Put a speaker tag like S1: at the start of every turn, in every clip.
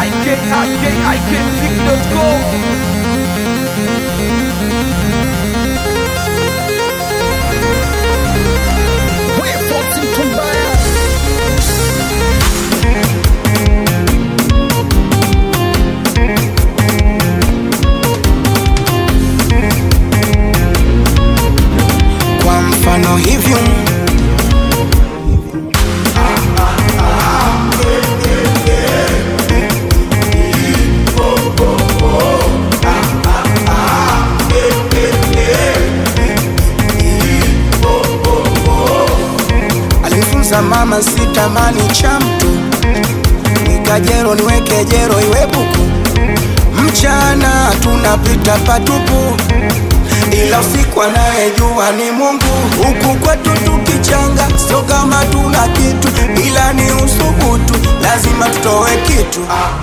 S1: Kwa mfano hivyo alifunza mama sitamani cha mtu, nikajero niweke jero iwe buku. Mchana tunapita patupu, ila usiku anayejua ni Mungu. Huku kwetu tukichanga, sio kama tuna kitu, ila ni usubutu, lazima tutoe kitu.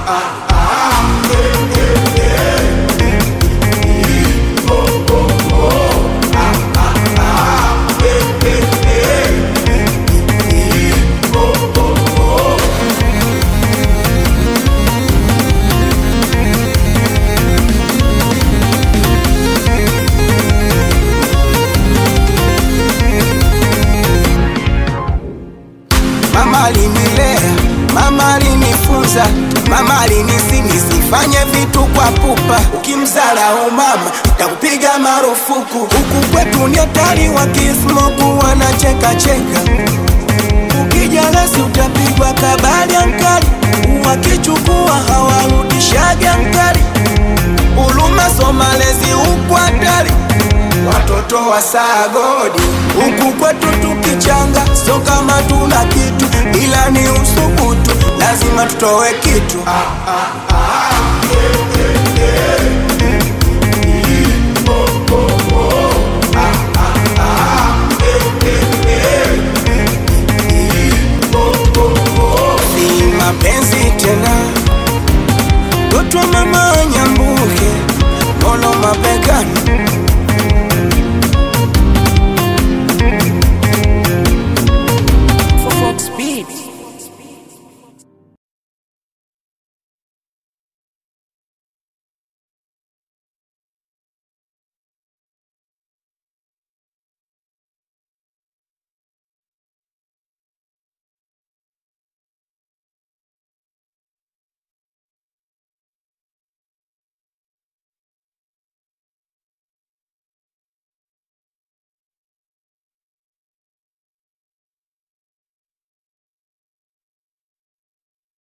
S1: Mama alinilea, mama alinifunza, mama alinisi nisifanye vitu kwa pupa. Ukimdharau mama takupiga marufuku. Huku kwetu ni hatari, wakismoku wanacheka cheka. Ukija nasi utapigwa kabali ankali, wakichukua hawarudishagi ankali. Uluma somalezi huku hatari, watoto wa sagodi. Huku kwetu tukichanga, sio kama tuna kitu, ila ni usubutu, lazima tutoe kitu. Si mapenzi tena,